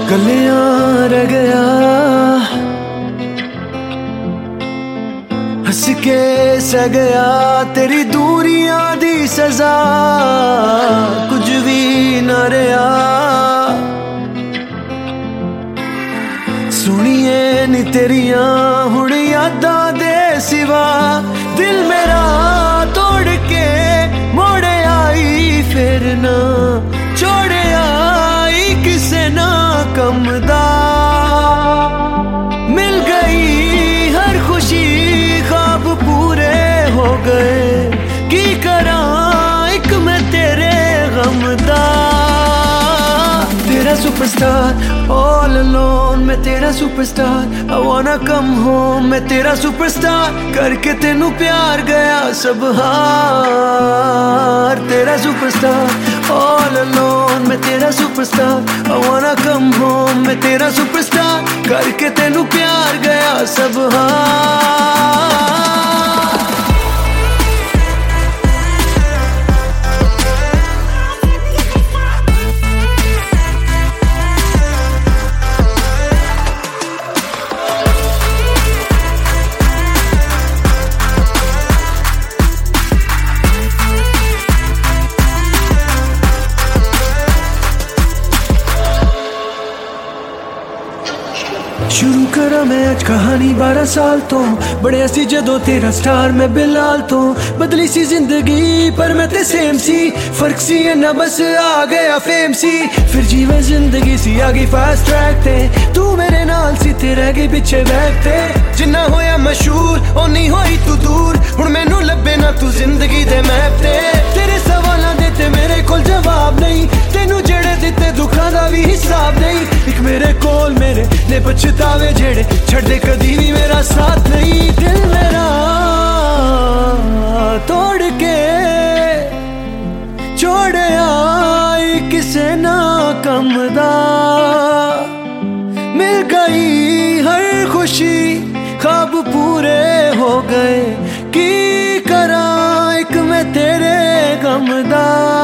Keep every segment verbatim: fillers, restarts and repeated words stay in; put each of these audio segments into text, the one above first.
गलियां रह गया हंस के सह गया तेरी दूरियां दी सजा कुछ भी न रहा सुनिए नी तेरियां हुण यादां दे सिवा दिल मेरा तोड़ के मोड़े आई फिर ना छोड़े आई किसे ना कम दा मिल गई हर खुशी ख्वाब पूरे हो गए की करा एक मैं तेरे गम दा तेरा सुपरस्टार ऑल अलोन मैं तेरा सुपरस्टार आई वाना कम होम मैं तेरा सुपरस्टार करके तेनू प्यार गया सब हार तेरा सुपरस्टार ऑल अलोन मैं तेरा सुपरस्टार आई वाना कम होम मैं तेरा सुपरस्टार करके तेनू प्यार गया सब हार शुरू करा मैं आज कहानी बारह साल तो बड़े सी जदों तेरा स्टार मैं बिलाल तो बदली सी जिंदगी पर मैं ते सेम सी फर्क सी ना बस आ गया फेम सी फिर जीवे जिंदगी सी आ गई फास्ट ट्रैक ते तू मेरे नाल सी ते रह गई पिछे बैक ते जिन्ना होया मशहूर ओनी होई तू दूर हुण मैनू लब्बे ना तू जिंदगी दे मैप ते तेरे सवालां दे ते मेरे कोल जवाब नहीं तेनू जेड़े दिते दुखां दा भी हिसाब नहीं एक मेरे कोल मेरे ने पछतावे जेड़े छड़ दे कदी भी मेरा साथ नहीं दिल मेरा तोड़ के छोड़ आई किसे ना कम दा मिल गई हर खुशी ख्वाब पूरे हो गए की करा एक मैं तेरे गम दा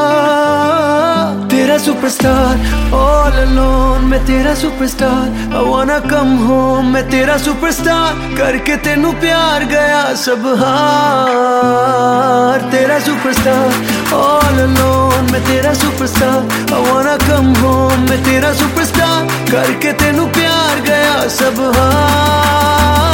तेरा सुपरस्टार ऑल अलोन मैं तेरा सुपरस्टार आई वाना कम होम मैं तेरा सुपरस्टार करके तेनू प्यार गया सब हार तेरा सुपरस्टार ऑल अलोन मैं तेरा सुपरस्टार आई वाना कम होम मैं तेरा सुपरस्टार करके तेनू प्यार गया सब हार